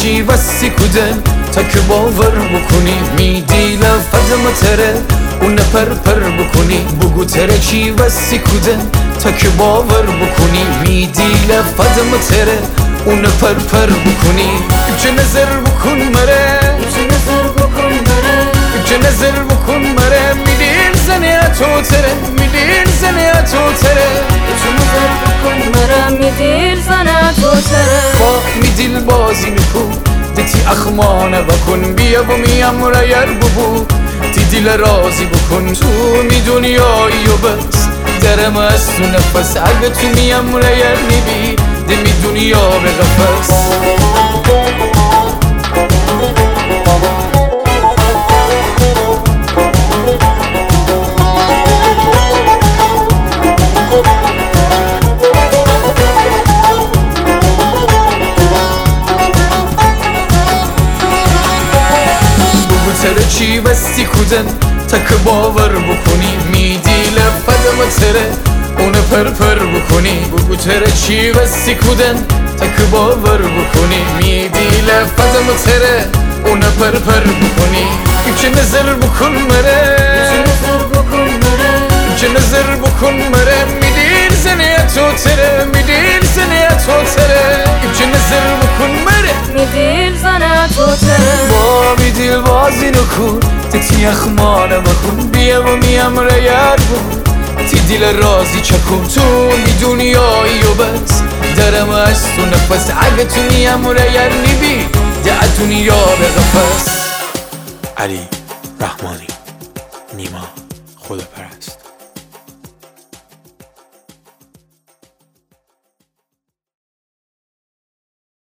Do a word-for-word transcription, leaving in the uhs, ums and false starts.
چی وسی کودن تا که باور بکنی میدی لفظم تره اون پر پر بکنی بگو تره چی وسی کودن تا که باور بکنی میدی لفظم تره اون پر پر بکنی چه نظر بکن مره چه نظر بکن مره چه نظر بکن مره میدین زنه تو تره میدین زنه تو تره چه نظر بکن مره میدیر زنه تو تره با میدیل بازی نکن دتی اخمانه بکن بیا و میم رایر ببو تی دیل رازی بکن تو می دنیایی و بس درم از تو نفس اگه تو میم رایر نبی دمی دنیا به قفص تره چی وستی کودن تا که باور بکنی میدی لفظم تره اون پر پر بکنی بگو تره چی وستی کودن تا که باور بکنی میدی لفظم تره اون پر پر بکنی چه نظر بکن مره چه نظر بکن مره چه نظر بکن مره میدیر زنه تو تره میدیر زنه تو تره چه نظر بکن مره میدیر زنه تو تره با میدیل بازی نکن تی اخمانه بکن بیا و میم رایر بود تی دیل رازی چکن تو می دنیایی و بس درم از تو نفس اگه تو میم رایر نبی ده دنیا به قفص. علی رحمانی، نیما خدا پرست.